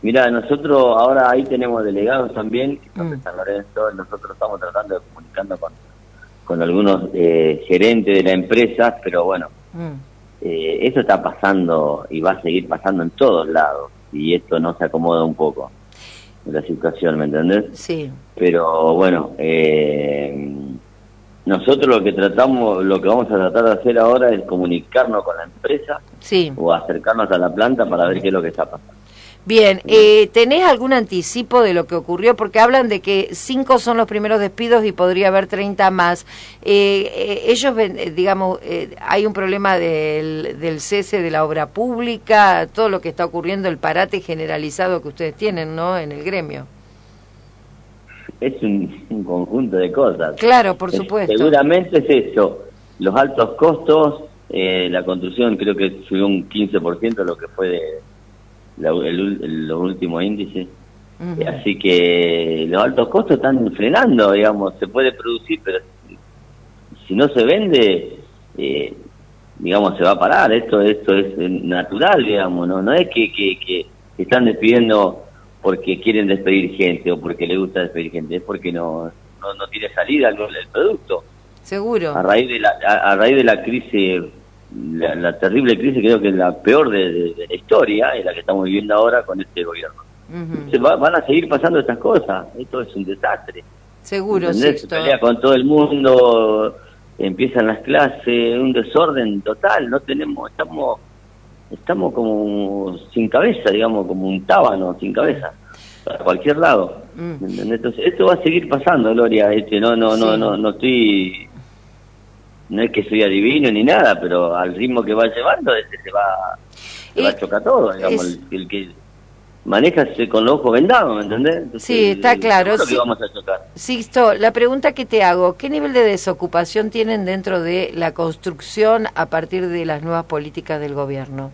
Mira, nosotros ahora ahí tenemos delegados también, que son de San Lorenzo. Nosotros estamos tratando de comunicando con algunos gerentes de la empresa, pero bueno, eso está pasando y va a seguir pasando en todos lados, y esto no se acomoda un poco la situación, ¿me entendés? Sí. Pero bueno, nosotros lo que vamos a tratar de hacer ahora es comunicarnos con la empresa, Sí. o acercarnos a la planta para ver qué es lo que está pasando. Bien, ¿tenés algún anticipo de lo que ocurrió? Porque hablan de que 5 son los primeros despidos y podría haber 30 más. Ellos, digamos, hay un problema del cese de la obra pública, todo lo que está ocurriendo, el parate generalizado que ustedes tienen, ¿no?, en el gremio. Es un conjunto de cosas. Claro, por supuesto. Seguramente es eso, los altos costos, la construcción creo que subió un 15% lo que fue de los últimos índices. Así que los altos costos están frenando, digamos. Se puede producir, pero si no se vende, digamos, se va a parar. Esto es natural, digamos. No es que están despidiendo porque quieren despedir gente o porque les gusta despedir gente, es porque no tiene salida el producto. Seguro. A raíz de la crisis, la terrible crisis, creo que es la peor de la historia, es la que estamos viviendo ahora con este gobierno. Van a seguir pasando estas cosas. Esto es un desastre. Seguro, ¿entendés? Se pelea con todo el mundo, empiezan las clases, un desorden total. No tenemos, estamos como sin cabeza, digamos, como un tábano sin cabeza, para cualquier lado. ¿Entendés? Entonces, esto va a seguir pasando, Gloria. No estoy, no es que soy adivino ni nada, pero al ritmo que va llevando, se va a chocar todo, digamos. El que maneja con los ojos vendados, ¿me entendés? Entonces, sí, está claro. Que vamos a chocar. Sixto, la pregunta que te hago, ¿qué nivel de desocupación tienen dentro de la construcción a partir de las nuevas políticas del gobierno?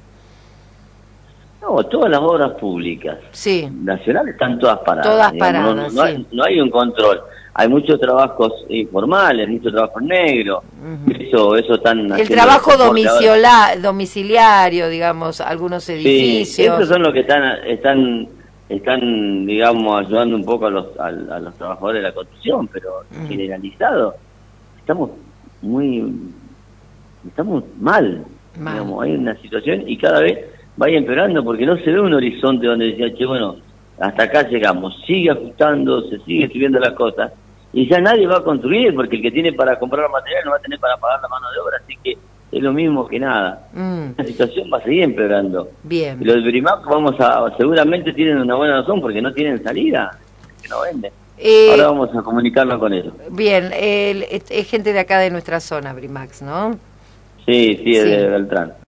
No, todas las obras públicas nacionales están todas paradas. Todas digamos, paradas, no hay un control. Hay muchos trabajos informales, muchos trabajos negros. Eso están el trabajo domiciliario, digamos, algunos edificios. Sí, esos son los que están, digamos, ayudando un poco a los trabajadores de la construcción, pero generalizado estamos mal. Digamos, hay una situación y cada vez vaya empeorando porque no se ve un horizonte donde decía, che, bueno, hasta acá llegamos, sigue ajustando, se sigue subiendo las cosas y ya nadie va a construir porque el que tiene para comprar material no va a tener para pagar la mano de obra, así que es lo mismo que nada. La situación va a seguir empeorando. Bien. Y los de Brimac seguramente tienen una buena razón porque no tienen salida, que no venden. Ahora vamos a comunicarnos con ellos. Bien, es gente de acá de nuestra zona, Brimax, ¿no? Sí, es de Beltrán.